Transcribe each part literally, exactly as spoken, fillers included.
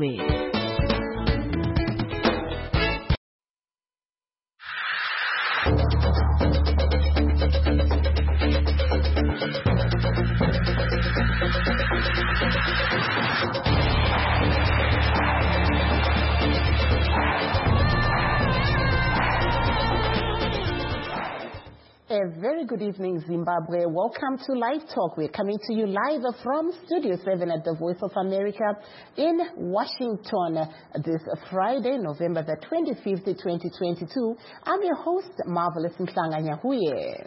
Zimbabwe. A very good evening, Zimbabwe. Welcome to Live Talk. We're coming to you live from Studio seven at the Voice of America in Washington this Friday, November the twenty-fifth, twenty twenty-two. I'm your host, Marvelous Mhlanga-Nyahuye.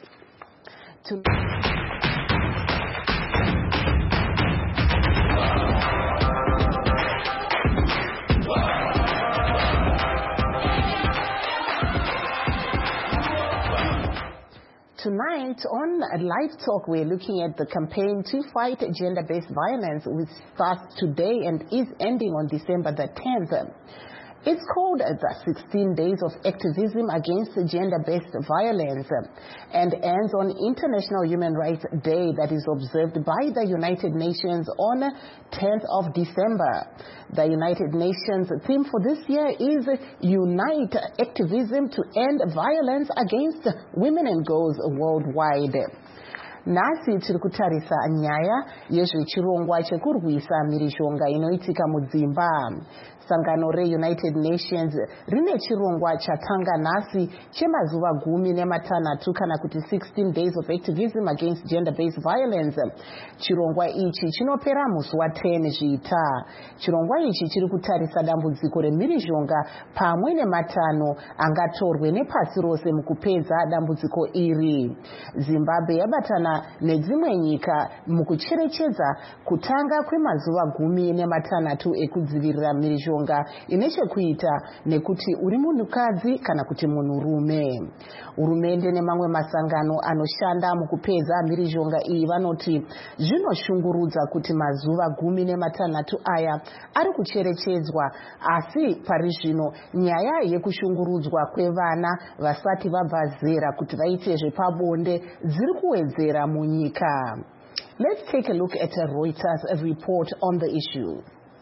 Tonight on Live Talk, we're looking at the campaign to fight gender-based violence, which starts today and is ending on December the tenth. It's called the sixteen days of Activism Against Gender-Based Violence and ends on International Human Rights Day that is observed by the United Nations on tenth of December. The United Nations theme for this year is Unite Activism to End Violence Against Women and Girls Worldwide. Nasi tiri kutarisa nyaya yezvechirongwa chekurwisa mhirizhonga inoitika mudzimba. Sangano re-United Nations rine chirongwa chatanga nhasi chemazuva gumi nematanhatu kana kuti sixteen days of activism against gender-based violence. Chirongwa ichi chinopera musi wa ten Zvita. Chirongwa ichi chiri kutarisa dambudziko remhirizhonga pamwe nematano angatorwe nepasi rose mukupedza dambudziko iri. Zimbabwe yabatana nedzimwe nyika mukucherechedza kutanga kwemazuva gumi nematanhatu ekudzivirira mhirizhonga inechekuita nekuti uri munhukadzi kana kuti munhurume. Hurumende nemamwe masangano anoshanda mukupedza mhirizhonga iyi vanoti zvinoshungurudza kuti mazuva gumi nematanhatu aya ari kucherechedzwa, asi pari zvino nyaya yekushungurudzwa kwevana vasati vabva zera kuti vaite zvepabonde dziri kuwedzera munyika. Let's take a look at a Reuters report on the issue.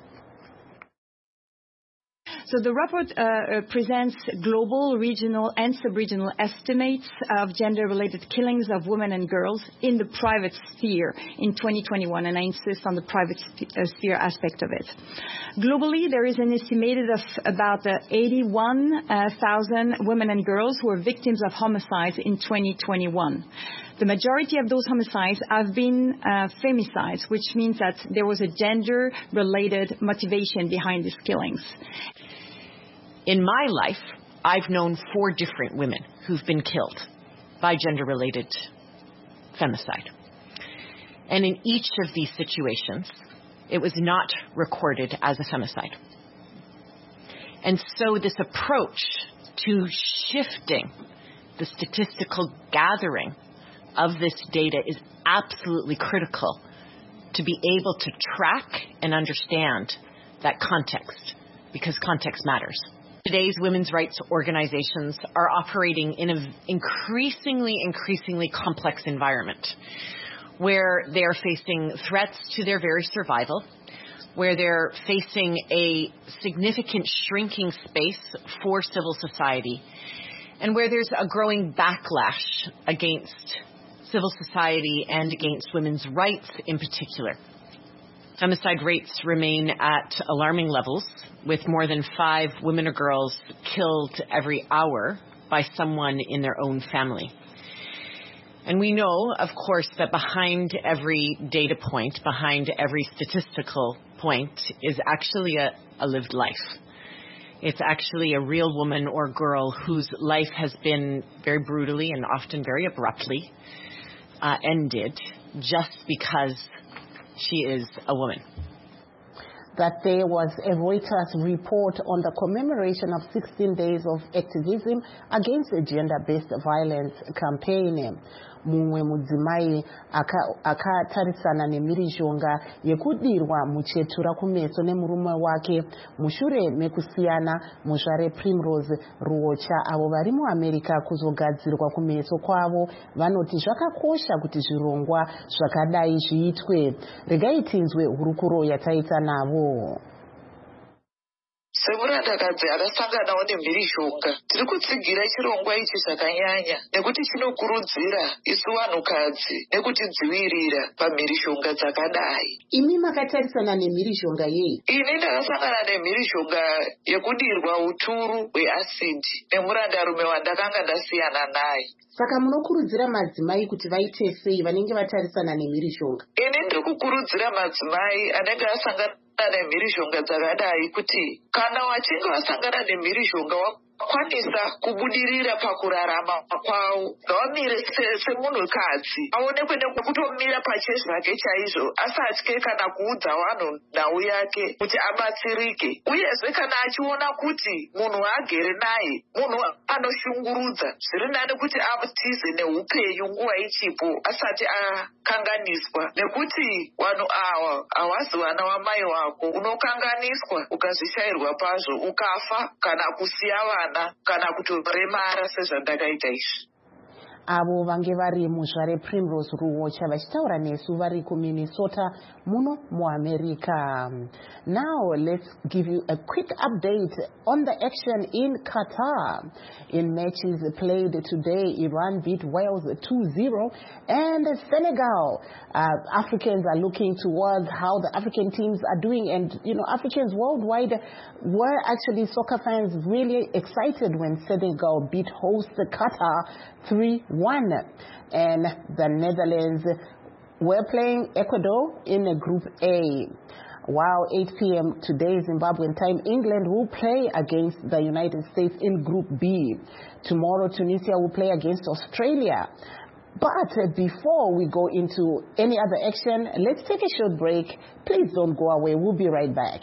So the report uh, presents global, regional and sub-regional estimates of gender-related killings of women and girls in the private sphere in twenty twenty-one, and I insist on the private sp- uh, sphere aspect of it. Globally, there is an estimated of about uh, eighty-one thousand women and girls who were victims of homicides in twenty twenty-one. The majority of those homicides have been uh, femicides, which means that there was a gender-related motivation behind these killings. In my life, I've known four different women who've been killed by gender-related femicide. And in each of these situations, it was not recorded as a femicide. And so this approach to shifting the statistical gathering of this data is absolutely critical to be able to track and understand that context, because context matters. Today's women's rights organizations are operating in an increasingly, increasingly complex environment where they're facing threats to their very survival, where they're facing a significant shrinking space for civil society, and where there's a growing backlash against civil society and against women's rights in particular. Femicide rates remain at alarming levels, with more than five women or girls killed every hour by someone in their own family. And we know, of course, that behind every data point, behind every statistical point, is actually a, a lived life. It's actually a real woman or girl whose life has been very brutally and often very abruptly uh, ended just because she is a woman. That there was a Reuters report on the commemoration of sixteen days of activism against the gender-based violence campaign. Mumwe mudzimai akatarisana nemhirizhonga yekudirwa muchetura kumeso nemurume wake mushure mekusiyana muzvare Primrose Ruocha avo vari muAmerica kuzogadzirwa kumeso kwavo vanoti zvakakosha kuti zvirongwa zvakadai zviitwe. Regai tinzwe hurukuro yataita navo. semurandakadzi akasanganawo nemhirizhonga tiri kutsigira chirongwa ichi zvakanyanya nekuti chinokurudzira isu vanhukadzi nekutidzivirira pamhirizhonga dzakadai. Imi makatarisana nemhirizhonga yei? Ini ndakasangana nemhirizhonga yekudirwa uturu hweasidi nemurandarume wandakanga ndasiyana naye. Saka munokurudzira madzimai kuti vaite sei vanenge vatarisana nemhirizhonga? Ini ndiri kukurudzira madzimai anenge asangana nemhirizhonga dzakadai kuti kana wachinge wasangana nemhirizhonga wakwanisa kubudirira pakurarama kwavo, ngawamire semunhukadzi aonekwe nekutomira pache zvake chaizvo, asatye kana kuudza vanhu nhau yake kuti abatsirike. Uyezve kana achiona kuti munhu agere naye munhu anoshungurudza, zviri nani kuti atize neupenyu nguva ichipo asati akanganiswa, nekuti vanhu ava havazi vana vamai wako. Unokanganiswa ukazvishayirwa pazvo ukafa kana kusiya vana kana kutoremara sezvandakaita izvi. Avo vange vari muzvare Primrose Ruocha vachitaura nesu vari kuMinnesota muno muAmerica. Now let's give you a quick update on the action in Qatar. In matches played today, Iran beat Wales two zero and Senegal. Uh, Africans are looking towards how the African teams are doing, and you know, Africans worldwide were actually soccer fans really excited when Senegal beat host Qatar three one, and the Netherlands were playing Ecuador in Group A. While eight p m today Zimbabwean time, England will play against the United States in Group B. Tomorrow Tunisia will play against Australia. But before we go into any other action, let's take a short break. Please don't go away. We'll be right back.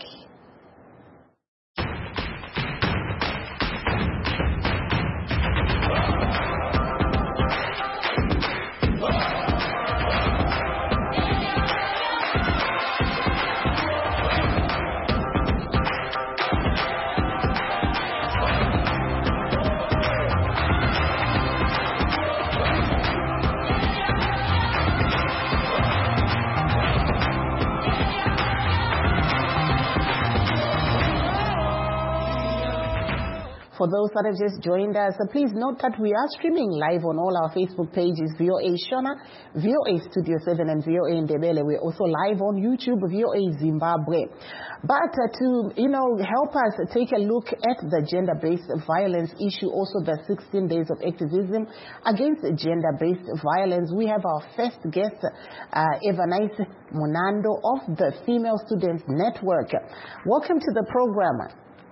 For those that have just joined us, uh, please note that we are streaming live on all our Facebook pages, V O A Shona, V O A Studio seven, and V O A Ndebele. We're also live on YouTube, V O A Zimbabwe. But uh, to, you know, help us take a look at the gender-based violence issue, also the sixteen days of activism against gender-based violence, we have our first guest, uh, Evanice Munando of the Female Students Network. Welcome to the program.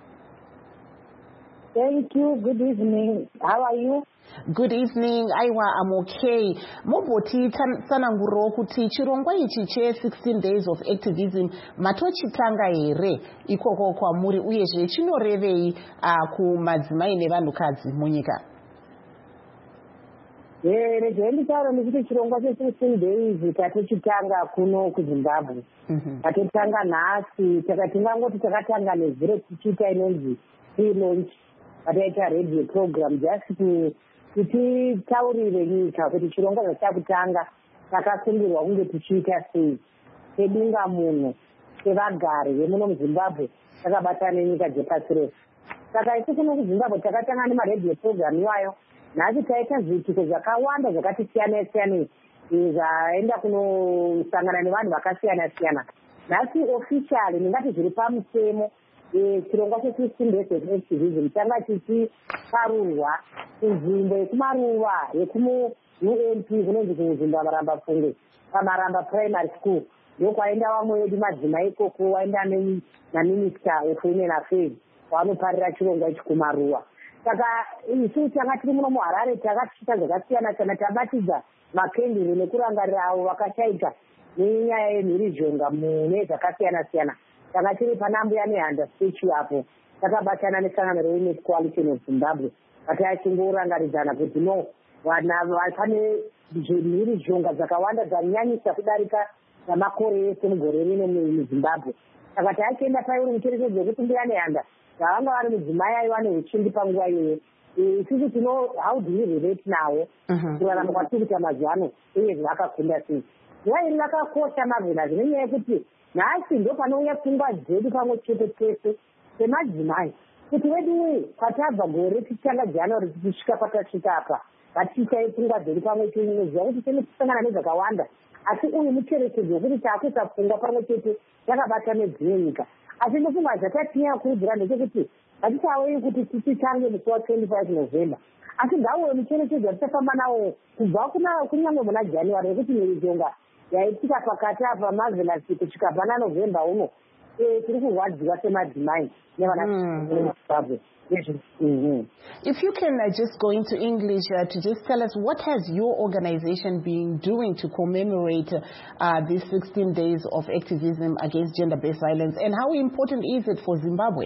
Thank you. Good evening. How are you? Good evening. Aiwa, I'm okay. Moboti sananguro kuti chirongwa ichi che sixteen days of activism matochitanga here ikoko kwa muri uyezve chinorevei uh, kumadzimai nevanhukadzi munyika. Eh, ndenditaura nekuti chirongwa che sixteen days tatochitanga kuno kuZimbabwe. Mhm. Tatotanga nhasi takati ngangoti takatanga nezviro tichiita inonzi pre-launch. Ataita radio program just to kuti taurire nyika kuti chirongwa zvachakutanga takasungirwa kunge tichiita sei sedunga munhu sevagari vemuno muZimbabwe takabatana nenyika dzepasi rese. Saka isu kuno kuZimbabwe takatanga nemaredio program iwayo. Nhasi taita zviitiko zvakawanda zvakatisiyana siyana zvaenda kunosangana nevanhu vakasiyana siyana. Nhasi officially ndingati zviri pamusemo chirongwa che-sixteen days of activism changa chichiparurwa kunzvimbo yekumaruva yekumu-U N P kunonzi kuZimba Maramba Funge paMaramba Primary School. Ndokwaenda vamwe vedu madzimai ikoko, waenda naminister of women affairs wanoparira chirongwa ichi kumaruva. Saka isu tanga tiri muno muHarare takachita zvakasiyana siyana, tabatidza makenduru nekurangarira avo vakashaika nenyaya yemhirizhonga mune zvakasiyana siyana. Saka tiri panambuya nehanda statue apo takabatana nesangano reWomen's Coalition of Zimbabwe patachingorangaridzana kuti no pane mhirizhonga dzakawanda dzanyanyisa kudarika namakore ese mugore rino muZimbabwe. Saka tachienda pauri mucherechedzo wekuti mbuya nehanda zvavanga vari mudzimai aiva neuchindi panguva iyoyo. Isusu tino how do we relate nawo kurarama kwatiri kuita mazuva ano uye zvakakunda sei. Nguva iri rakakosha marvelous nenyaya yekuti nhasi ndo panouya pfungwa dzedu pamwe chete tese semadzimai kuti wedu kwatabva gore tichitanga January tichisvika patasvika apa ngatichaye pfungwa dzedu pamwe chete noziva kuti tinosangana nezvakawanda asi uyu mucherechedzo wekuti taakuisa pfungwa pamwe chete takabata nedzimwe nyika asi ndofunga zvatatinyakuridzira ndechekuti ngatisaweyi kuti tichitange musi wa twenty-five November asi ngauwe mucherechedzo watichafamba nawo kubva kunyange muna January wekuti mhirizhonga yaitika pakati apa Marvelous kusvika pana November uno tiri kurwadziwa semadzimai nevana veZimbabwe. If you can uh, just go into English uh, to just tell us what has your organization been doing to commemorate uh, these sixteen days of activism against gender-based violence, and how important is it for Zimbabwe?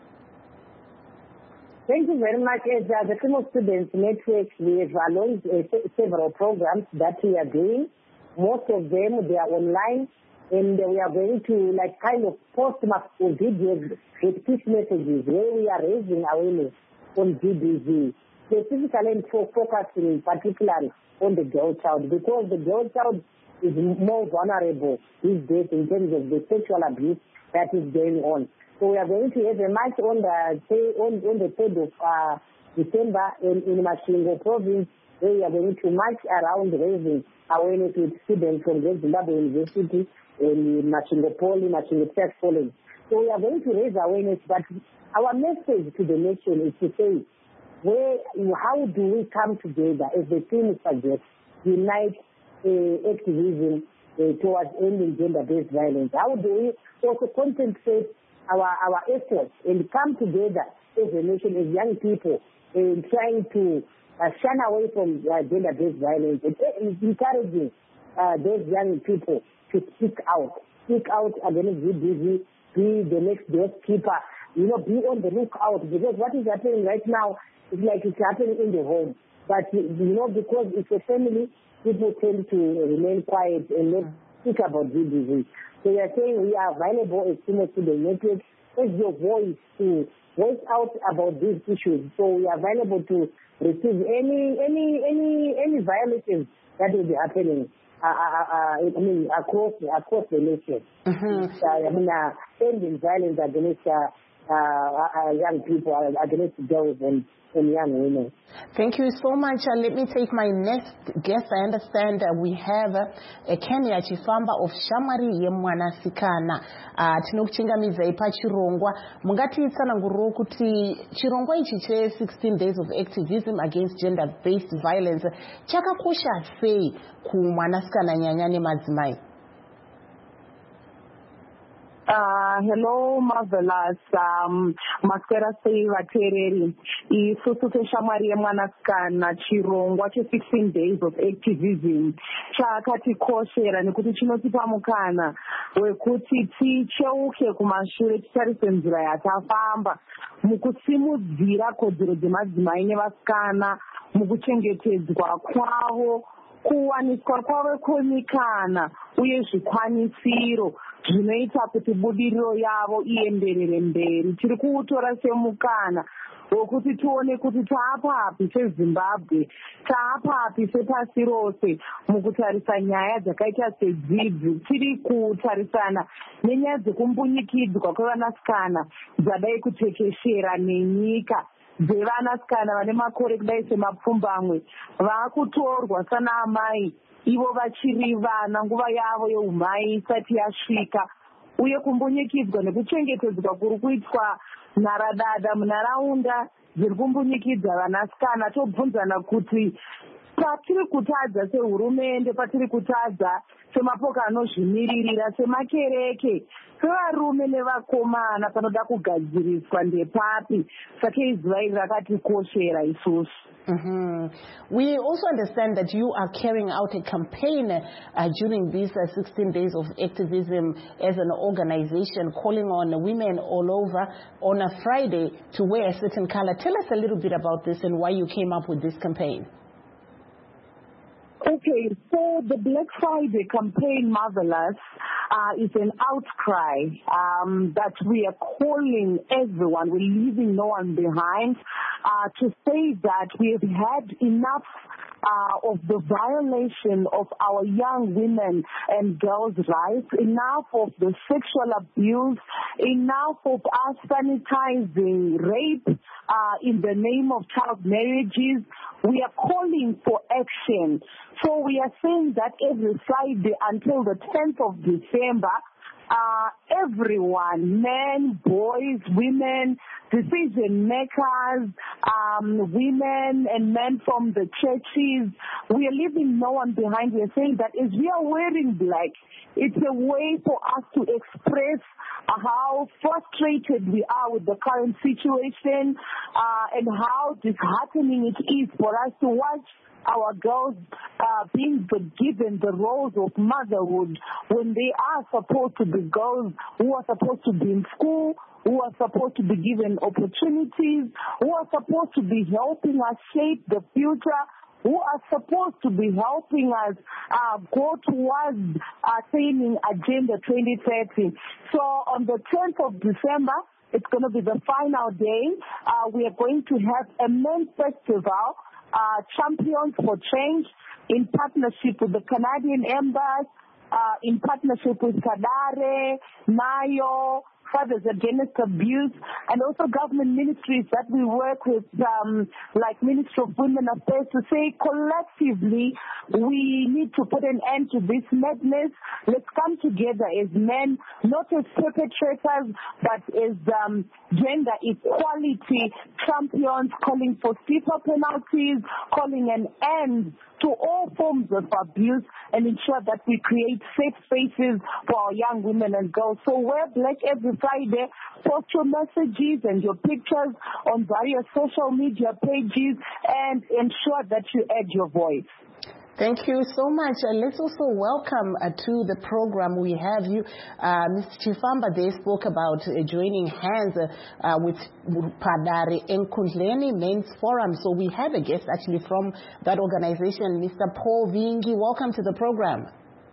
Thank you very much. As uh, the Female Students Network, we have launched uh, several programs that we are doing. Most of them, they are online, and we are going to like kind of post videos with peace messages where we are raising awareness on G B V, specifically and for focusing particularly on the girl child, because the girl child is more vulnerable these days in terms of the sexual abuse that is going on. So we are going to have a march on the on, on the third of uh, December in, in Masvingo province, where we are going to march around raising awareness with students from the Zimbabwe University in Masvingo Poly, Masvingo Tech College. So we are going to raise awareness, but our message to the nation is to say, where, how do we come together as the theme suggests, unite uh, activism uh, towards ending gender-based violence? How do we also concentrate our, our efforts and come together as a nation, as young people, in trying to uh, shun away from uh, gender-based violence, and encouraging uh, those young people to speak out, speak out against G B V, be the next doorkeeper, you know, be on the lookout, because what is happening right now is like it's happening in the home. But, you know, because it's a family, people tend to remain quiet and not speak about G B V. So we are saying we are available as Female Student Network as your voice to voice out about these issues. So we are available to receive any any any any violations that will be happening. Uh, uh, uh, I mean, across across the nation. Mm-hmm. Uh, I mean, uh, ending violence against uh, uh, uh, young people, uh, against girls and, and young women. Thank you so much. Uh, let me take my next guest. I understand uh, we have uh, a Kenya Chifamba of Shamwari Yemwanasikana. Uh, tinokuchingamiza ipa chirongwa. Mungati itsananguro kuti chirongwa ichi che sixteen days of activism against gender-based violence chakakosha sei kumwanasikana nyanyane madzimai? Uh, hello, Marvelous. Um, Maskera sei vatereri. Isusu teshamwari yemwanasikana chirongwa che sixteen days of activism chakatikoshera nekuti chinotipa mukana wekuti ticheuke kumashure titarise nzira yatafamba mukusimudzira kodzero dzemadzimai nevasikana mukuchengetedzwa kwavo, kuwaniswa kwavo kwemikana uye zvikwanisiro zvinoita kuti budiriro yavo ienderere mberi. Tiri kuutora semukana wekuti tione kuti taapapi seZimbabwe, taapapi sepasi rose mukutarisa nyaya dzakaita sedzidzi. Tiri kutarisana nenyaya dzekumbunyikidzwa kwevanasikana dzadai kutekeshera nenyika dzevanasikana vane makore kudai semapfumbamwe vaakutorwa sana amai ivo vachiri vana, nguva yavo yeumhai isati yasvika, uye kumbunyikidzwa nekuchengetedzwa kuri kuitwa nharadada munharaunda dziri kumbunyikidza vanasikana. Tobvunzana kuti patiri kutadza sehurumende, patiri kutadza semapoka anozvimiririra, semakereke, sevarume nevakomana panoda kugadziriswa ndepapi? Saka izuva iri rakatikoshera isusu. Mm-hmm. We also understand that you are carrying out a campaign uh, during these uh, sixteen days of activism as an organization, calling on women all over on a Friday to wear a certain color. Tell us a little bit about this and why you came up with this campaign. Okay, so the Black Friday campaign, Marvelous, uh, is an outcry um, that we are calling everyone, we're leaving no one behind, uh, to say that we have had enough uh, of the violation of our young women and girls' rights, enough of the sexual abuse, enough of us sanitizing rape uh, in the name of child marriages. We are calling for action. So we are saying that every Friday until the tenth of December, Uh, everyone, men, boys, women, decision makers, um, women and men from the churches, we are leaving no one behind. We are saying that as we are wearing black, it's a way for us to express how frustrated we are with the current situation uh, and how disheartening it is for us to watch our girls uh, being given the roles of motherhood when they are supposed to be girls who are supposed to be in school, who are supposed to be given opportunities, who are supposed to be helping us shape the future, who are supposed to be helping us uh, go towards attaining Agenda twenty thirty. So on the tenth of December, it's going to be the final day. Uh, we are going to have a men's festival, Uh, Champions for Change, in partnership with the Canadian Embassy, uh, in partnership with Kadare, Nayo, Fathers Against Abuse, and also government ministries that we work with, um, like Ministry of Women Affairs, to say collectively we need to put an end to this madness. Let's come together as men, not as perpetrators, but as um, gender equality champions, calling for stiffer penalties, calling an end to all forms of abuse, and ensure that we create safe spaces for our young women and girls. So wear black every Friday. Post your messages and your pictures on various social media pages and ensure that you add your voice. Thank you so much. Uh, let's also welcome uh, to the program. We have you, uh, Mister Chifamba. They spoke about uh, joining hands uh, uh, with Padare Enkundleni Men's Forum. So we have a guest actually from that organization, Mister Paul Vingi. Welcome to the program.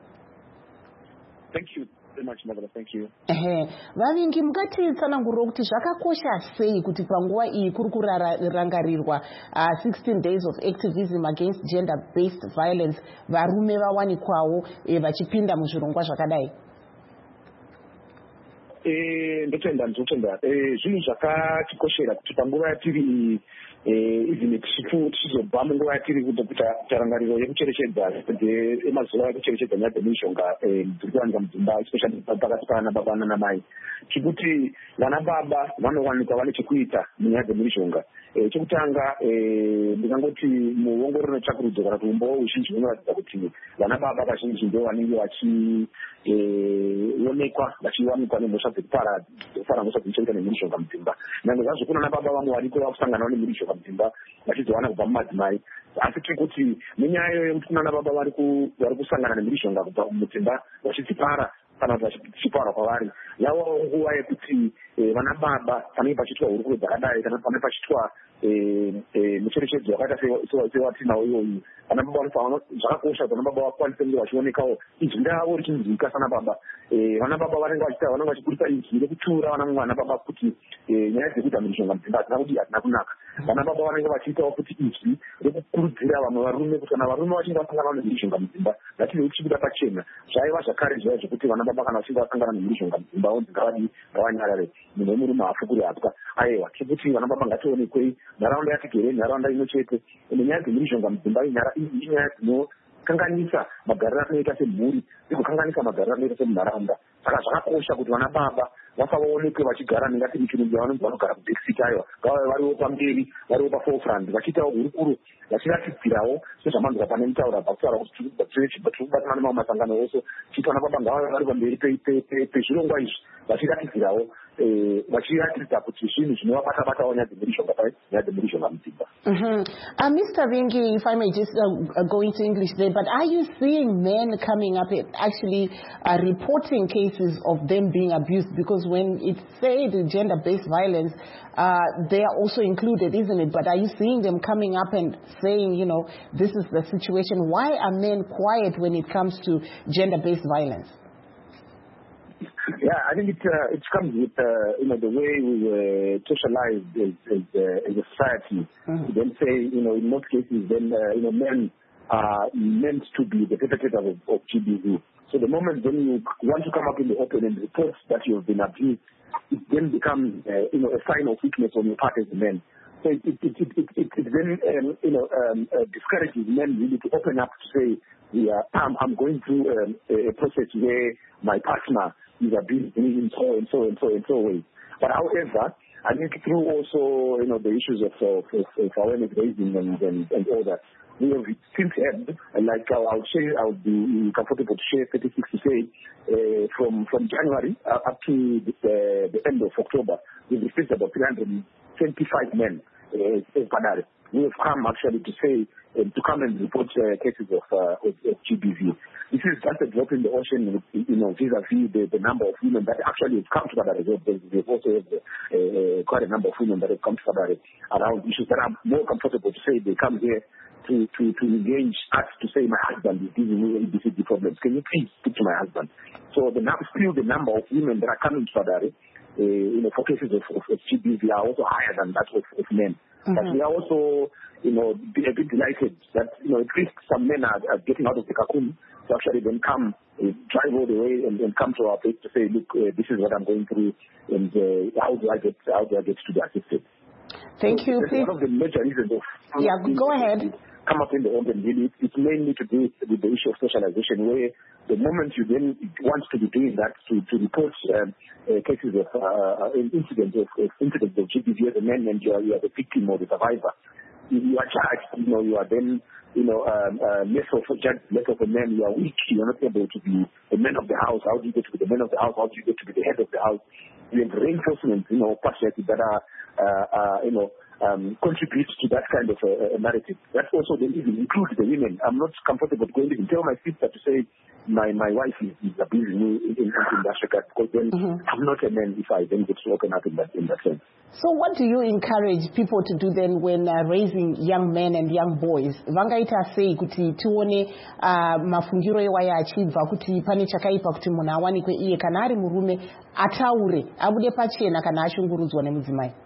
Thank you very much, Mother. Thank you. Eh, vavingi mukatitsanangurira kuti zvakakosha sei kuti panguva iyi kuri kurangarirwa uh, sixteen days of activism against gender-based violence varume vawanikwawo eh, vachipinda muzvirongwa zvakadai. Eh, ndotenda ndotenda eh, zvinhu zvakatikoshera kuti panguva yatiri eh, even tichifu tichizobva munguva yatiri kuita tarangariro yekucherechedza emazuva ekucherechedza nyaya dzemishonga dziri kuwanikwa mudzimba, especially pakati pana baba nana mai, chikuti vana baba vanowanikwa vane chekuita munyaya dzemishonga. Chekutanga ndingangoti muongororo netsvakurudzo kana kuti umbo uzhinji hunoratidza kuti vana baba vazhinji ndo vanenge vachionekwa vachiwanikwa nemhosva dzekupara mhosva dzinochoita nemishonga mudzimba. Nyange zvazvo kuna baba vamwe variko vakusanganawo nemishonga mudzimba vachizowana kubva mumadzimai, asi tiri kuti nenyaya yekuti kuna baba vari kusangana nemishonga kubva mudzimba vachidzipara kana kuti vachiparwa kwavari, yavawo nguva yekuti vana baba panenge pachiitwa hurukuro dzakadai kana panenge pachiitwa mucherechedzo wakaita sewatinawo iwoyu, vana baba vanofanira zvakakosha kuti vana baba vakwanise kunge vachionekawo izwi ravo richinzwika sana baba. Vana baba vanenge vachiita vanenge vachikurisa izwi rekutura vana mwana baba kuti nyaya dzekuita mishonga mudzimba hatina kuti hatina kunaka. Vana baba vanenge vachiitawo kuti izwi rekukurudzira vamwe varume kuti kana varume vachinge vasangana nemishonga mudzimba ngative tichibuda pachena. Zvaiva zvakare zvaiva zvekuti vana baba kana vachinge vasangana nemishonga mudzimba onzi ngavadi ngavanyarare munhu wemurume hafu kuri hapwa. Aiwa tirikuti vana baba ngationekwei nharaunda yatigere nharaunda ino chete. Nyaya dzemishonga mudzimba inyaya dzinokanganisa magariro anoita semhuri, dzinokanganisa magariro anoita semunharaunda. Saka zvakakosha kuti vana baba vasaonekwe vachigara nengati michirungu yavanonzi vanogara kubackseat aiwa, ngavave variwo pamberi, variwo paforefront vachiitawo hurukuro vachiratidzirawo sezvamanzwa pane mutaura pakutaura kuti tiri kubatana nemamwe masangano ose, chiti vana baba ngavave vari pamberi pezvirongwa izvi vachiratidzirawo vachiratidza kuti zvinhu zvinovabata-batawo nyaya dzemishonga nyaya dzemishonga mudzimba. Uh, Mister Vingi, if I may just uh, go into English there, but are you seeing men coming up and actually uh, reporting cases of them being abused? Because when it's said gender-based violence, uh, they are also included, isn't it? But are you seeing them coming up and saying, you know, this is the situation? Why are men quiet when it comes to gender-based violence? Yeah, I think it uh, it comes with uh, you know the way we were socialized as as, uh, as a society. Mm-hmm. Then say you know in most cases then uh, you know men are meant to be the perpetrators of, of G B V. So the moment when you want to come up in the open and report that you have been abused, it then becomes uh, you know, a sign of weakness on your part as a man. So it, it, it, it, it, it then um, you know, um, uh, discourages men really to open up to say, yeah, I'm, I'm going through um, a process where my partner is abusing me in so and so and so and so ways. But however, I think through also, you know, the issues of, of, of, of awareness raising and, and, and all that, we have since had, like I'll, I'll share, I'll be comfortable to share statistics to say, uh, from, from January uh, up to the, uh, the end of October, we've received about three hundred twenty-five men uh, in Padare. We have come actually to say, uh, to come and report uh, cases of, uh, of, of G B V. This is just a drop in the ocean, you know, vis-a-vis the, the number of women that actually have come to Padare. They've also have uh, quite a number of women that have come to Padare around issues that are more comfortable to say they come here to, to, to engage us to say, my husband is dealing with A B C D problems. Can you please speak to my husband? So the still the number of women that are coming to Padare, uh, you know, for cases of, of, of G B V are also higher than that of, of men. Mm-hmm. But we are also, you know, a bit delighted that, you know, at least some men are, are getting out of the cocoon to actually then come, uh, drive all the way and then come to our place to say, look, uh, this is what I'm going through, and uh, how do I get, how do I get to be assisted? Thank so you. Please. One of the major reasons of yeah, go ahead. Come up in the open, really, it's mainly to do with the issue of socialization, where the moment you then want to be doing that to, to report um, uh, cases of uh, incidents of, of incidents of G B V as a man, and you are, you are the victim or the survivor, you, you are charged. You know, you are then, you know, um, uh, less of a judge, less of a man. You are weak. You are not able to be the man of the house. How do you get to be the man of the house? How do you get to be the head of the house? You have reinforcement, you know, patriarchy that are, uh, uh, you know. Um, contributes to that kind of a, a narrative. That also then even includes the women. I'm not comfortable going to tell my sister to say my, my wife is, is abusing me in, in, in that regard, because then mm-hmm. I'm not a man if I then get to open up in that, in that sense. So what do you encourage people to do then when uh, raising young men and young boys? Vangaita sei kuti tione uh, mafungiro ewa achibva kuti pane chakaipa kuti munhu awanikwe iye kana ari murume ataure abude pachena kana ashungurudzwa nemudzimai.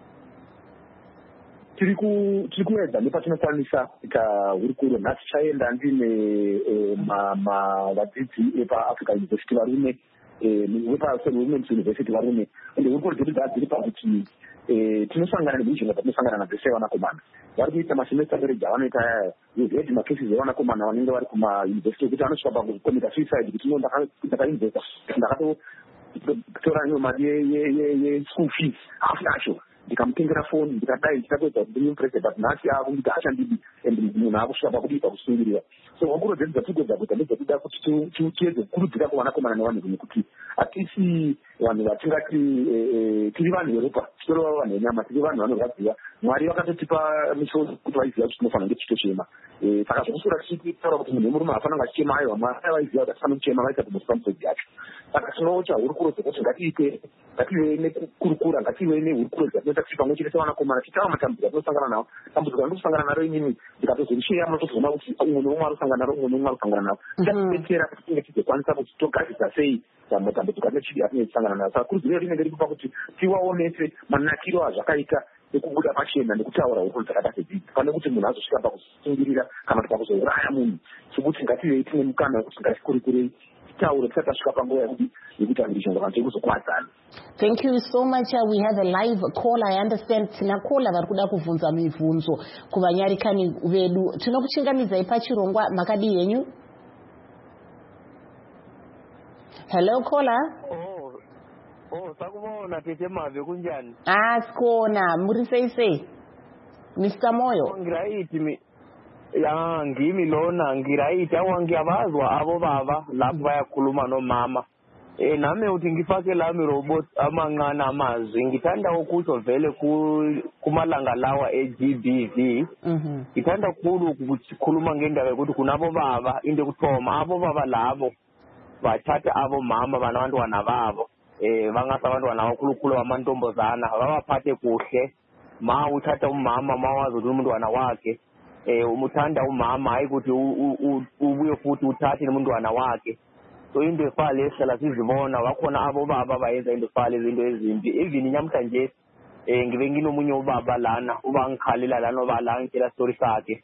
tiri kuedza nepatinokwanisa kuita hurukuro. Nhasi chaenda ndine vadzidzi epaafrica university varume wepawomen's university varume, ende hurukuro dzedu dziri pakuti tinosangana nemizhinga dzatinosangana nadzo sevanakomana vari kuita masemester rega vanoita hed macases evanakomana vanenge vari kumauniversity ekuti anosvika pakukomita suicide kuti ino ndakainvesta ndakatotora niyo mari yeschool fees hafu yacho ndikamutengera foni ndikadai ndikatoedza kuti ndimupurese but nhasi akuita achandidi and munhu akusvika pakudii pakusungirira. So hurukuro dzedu dzatikuedza kuita ndedzekuda kuti tiedze kukurudzira kuvanakomana nevanhurume kuti hatisi vanhu vatingati tiri vanhu veropa, titorova vanhu venyama, tiri vanhu vanorwadziwa. Mwari vakatotipa misoro kuti vaiziva kuti tinofanira kunge tichitochema. Saka zvokusura tichitaura kuti munhu wemurume hafanira kunge achichema, aiwa mwari vaiziva kuti afanira kuchema, vaisa kumusipa misodzi yacho. Saka tinoita hurukuro dzekuti ngatiite, ngative nekurukura, ngative nehurukuro dzatinoita kuti pamwe chete sevanakomana tichitaura matambudziko atinosangana nawo. Dambudziko randinosangana naro inini ndikatozorishira munotozoona kuti umwe neumwe arosangana naro, umwe neumwe arosangana nawo. Tichadetsera kuti tinge tichizokwanisa kuti togadzisa sei matambudziko atinenge tichisangana nawo. Saka kurudziro rinenge riri kupa kuti tivaonese manakiro azvakaita ekubuda pachena nekutaura hurukuro dzakada sedzidzi, pane kuti munhu azosvika pakusungirira kana kuti pakuzouraya munhu. Sokuti ngativei tine mukana wekuti ngatikurukurei taure tisati tasvika panguva yekuti yekuti andishonga vanhu tekuzokwadzana. Thank you so much. Uh, we have a live call. I understand tina caller vari kuda kubvunza mibvunzo kuvanyarikani vedu. Tinokuchingamizai pachirongwa makadii yenyu? Hello caller. Oh, oh, sakubona tete mave kunjani? Ah, sikona. Muri sei sei? Mister Moyo. Ngiraiti mi ya ngimi lona ngiraiti awangiyabazwa abo baba lapho bayakhuluma nomama. Eh nami uthi ngifake lami robot amancane amazwi ngithanda ukuthi vele kumalanga lawa e-G B V. Mhm. Ngithanda kukhulu ukukhuluma ngendaba ukuthi kunabo baba into ekuthoma abo baba labo bathatha abo mama banabantwana babo eh bangasa abantwana abakhulukhulu amantombazana babaphathe kuhle. Ma uthatha umama mawazi ukuthi umntwana wakhe eh umuthanda umama hayi ukuthi ubuye futhi uthathe nomntwana wakhe. So into efale esihlala sizibona wakhona abo baba bayenza into efale izinto ezimbi. Even namhlanje eh ngibe nginomunye ubaba lana uba ngikhalela lana oba la ngitshela story sakhe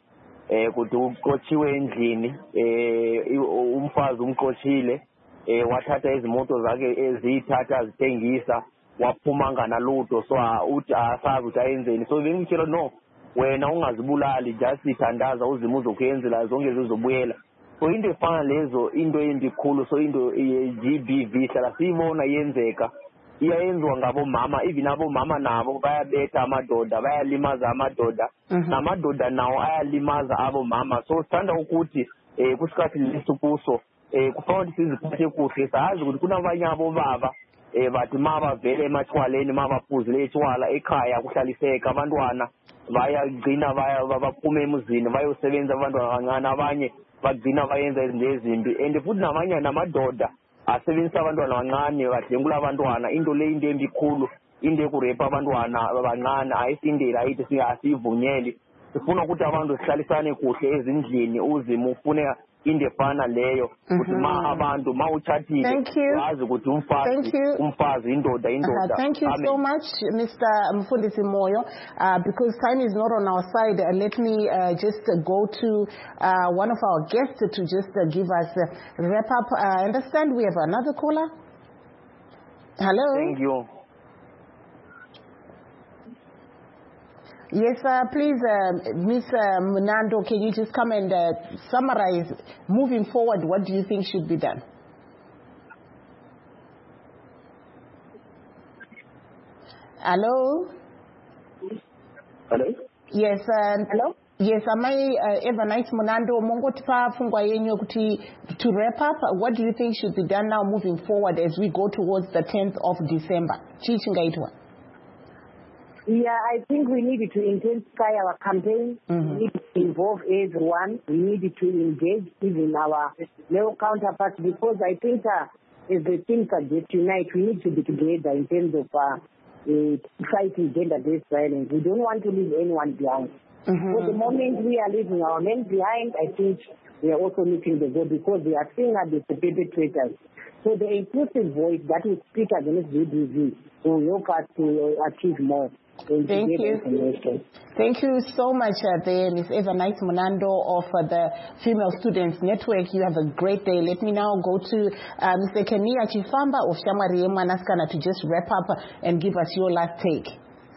eh kuti uqotshiwe endlini eh umfazi umqoshile eh wathatha izimoto zakhe ezithatha azithengisa waphuma nganalutho so uthi asazi ukuthi ayenzeni so bengitshela no wena ungazibulali just ithandaza uzimo uzokwenzela zonke zizobuyela so into efana lezo into embi khulu so into ye-G B V hlala siyibona yenzeka iyayenziwa ngabo mama even abo mama nabo bayabetha amadoda bayalimaza amadoda namadoda nawo ayalimaza abo mama so sithanda ukuthi eh kusikhathi lesikuso eh kufanele siziphathe kuhle sazi ukuthi kunabanye abo baba eh bathi maba vele emachwaleni mabaphuzile etshwala ekhaya kuhlaliseka abantwana bayagcina baya baphuma emuzini bayosebenza abantwana kancane abanye bagcina bayenza izinto ezimbi and futhi namanye namadoda asebenzisa abantwana abancane badlengula abantwana into le into embi khulu into ekurepa abantwana abancane ayisindela ayithi siyasivunyeli sifuna ukuthi abantu sihlalisane kuhle ezindlini uzimo ufune into efana leyo ukuthi ma abantu ma uchathile wazi ukuthi umfazi umfazi indoda indoda. Thank you so much, Mister Mfundisi Moyo. Uh, because time is not on our side, uh, let me uh, just uh, go to uh, one of our guests to just uh, give us a wrap up. Uh, I understand we have another caller. Hello. Thank you. Yes, uh, please, uh, Miz Uh, Munando, can you just come and uh, summarize, moving forward, what do you think should be done? Hello? Hello? Yes. Uh, Hello? Yes, am I uh, Evernight Munando, Mongotipa Fungwayenyo to wrap up, what do you think should be done now moving forward as we go towards the tenth of December? Chichingaitwa. Yeah, I think we needed to intensify our campaign. Mm-hmm. We need to involve everyone. We needed to engage even our male counterparts because I think uh, as the things are just unite, we need to be together in terms of uh, uh, fighting gender-based violence. We don't want to leave anyone behind. Mm-hmm. For the moment we are leaving our men behind, I think we are also missing the goal because we are seeing as the perpetrators. So the inclusive voice that will speak against G B V will help us to achieve more. Thank you. Thank you so much, uh, there, Miz Evernight Munando of uh, the Female Students Network. You have a great day. Let me now go to uh, Mister Kenia Chifamba of Shamwari Mwanaskana to just wrap up and give us your last take.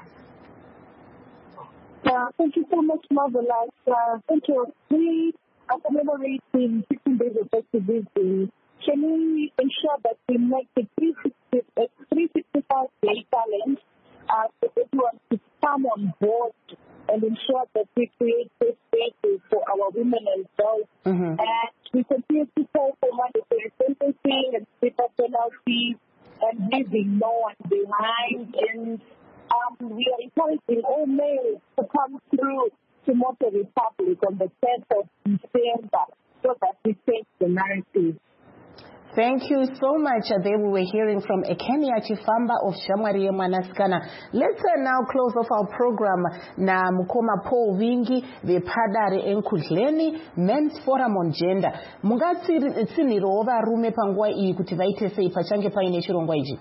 Uh, thank you so much, Marvelous. Uh, thank you. We are commemorating fifteen days of activism. Can we ensure that we make the three sixty-five day challenge uh, for everyone to come on board and ensure that we create safe spaces for our women and girls? Mm-hmm. And we continue to call for mandatory sentencing and stiffer penalties and leaving no one behind. And um, we are encouraging all males to come through to Motor Republic on the tenth of December so that we change the narrative. Thank you so much. Uh, there we were hearing from Ekenia Chifamba of Shamwari Mwanaskana. Let's uh, now close off our program na Mukoma Paul Wingi vepadare enkudleni Men's Forum on Gender. Mungatsi tsiniro varume panguva iyi kuti vaite sei pachange paine chirongwa ichi?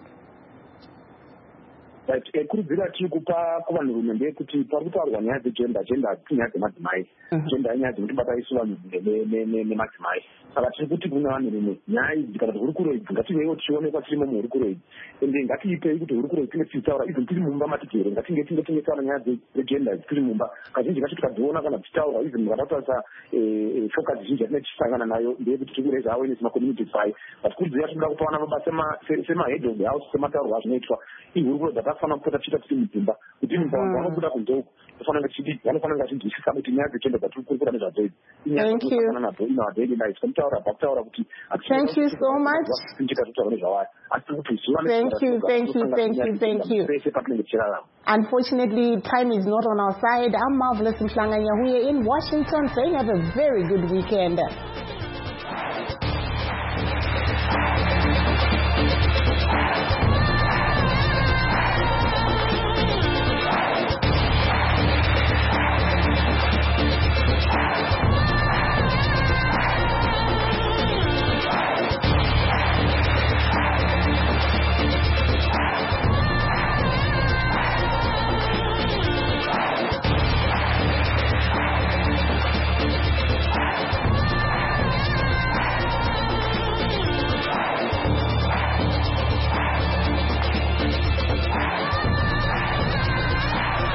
Kurudzira tiri kupa kuvanhurume ndeyekuti pari kutaurwa nyaya dzegenda genda hadzisi nyaya dzemadzimai genda inyaya dzekutibata isu vanhu nemadzimai saka tiri kuti kune vanhurume nyaya idzi kana kuti hurukuro idzi ngativeiwo tichionekwa tirimo muhurukuro idzi ende ngatiipei kuti hurukuro idzi tinge tichitaura izvi tiri mumba matigere ngatinge tinge tinge taura nyaya dzegenda idzi tiri mumba kazhinji kacho tikadziona kana tichitaura izvi mukatatarisa focus zhinji yatinenge tichisangana nayo ndeyekuti tiri kuraise awareness macommunities pai but kurudzira tinoda kupa vana baba semahead of the house semataurwa azvinoitwa ihurukuro dzakafana kupota tichita tiri mudzimba kuti mumba wangu vanobuda kunze uku tofanira chidi vanofanira vachinzwisisa kuti nyaya dzegenda dzatiri kurikura nezvadzo idzi inyaya dzatinofanana nadzo in our daily life tomutaura pakutaura kuti thank you so much tinchika totaura nezvawayo asi tiri kuti zuva thank you thank you thank you thank you pese patinenge tichirarama. Unfortunately, time is not on our side. I'm Marvelous Mhlanganya here in Washington saying have a very good weekend.